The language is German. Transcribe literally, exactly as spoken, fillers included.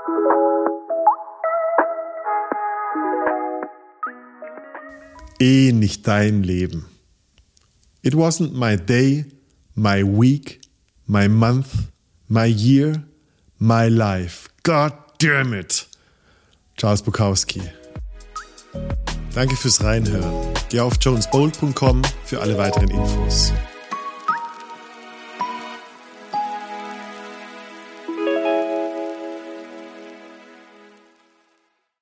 Eh nicht dein Leben. It wasn't my day, my week, my month, my year, my life. God damn it. Charles Bukowski. Danke fürs Reinhören. Geh auf jonesbold punkt com für alle weiteren Infos.